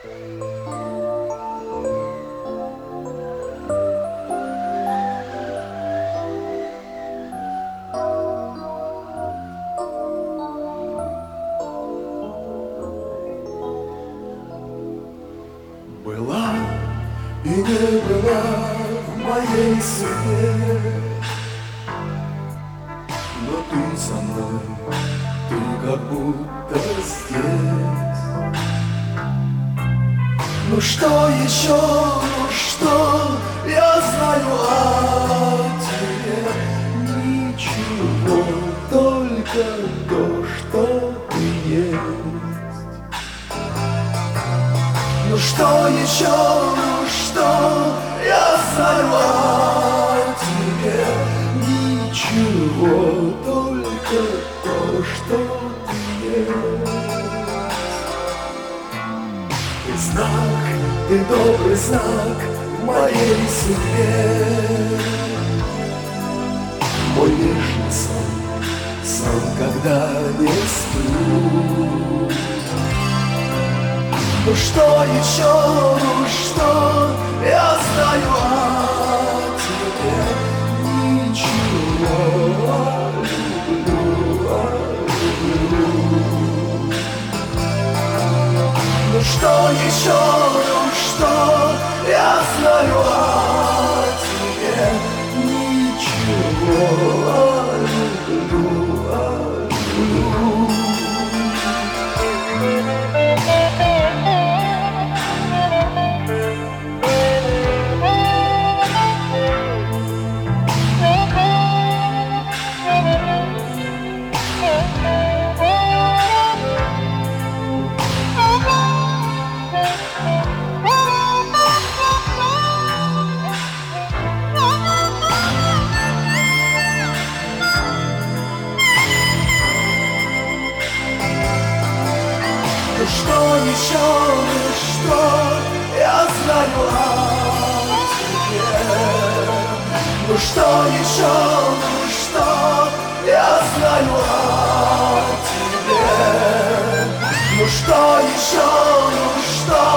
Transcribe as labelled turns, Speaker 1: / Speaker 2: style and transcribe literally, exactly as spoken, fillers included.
Speaker 1: Была и не была в моей судьбе, но ты со мной, ты как будто здесь. Ну что еще, ну что я знаю о тебе? Ничего, только то, что ты есть. Ну что еще, ну что я знаю о тебе? Ничего, только то, что ты есть. Ты знак, ты добрый знак в моей судьбе. Мой нежный сон, сон, когда не сплю. Ну что еще, ну что я знаю о тебе? Ничего, а люблю, а люблю. Ну что еще, ну что я знаю о тебе? Ничего, а люблю, а люблю. Ну что еще, ну что я знаю о тебе? Ну что еще, ну что я знаю о тебе? Ну что еще, ну что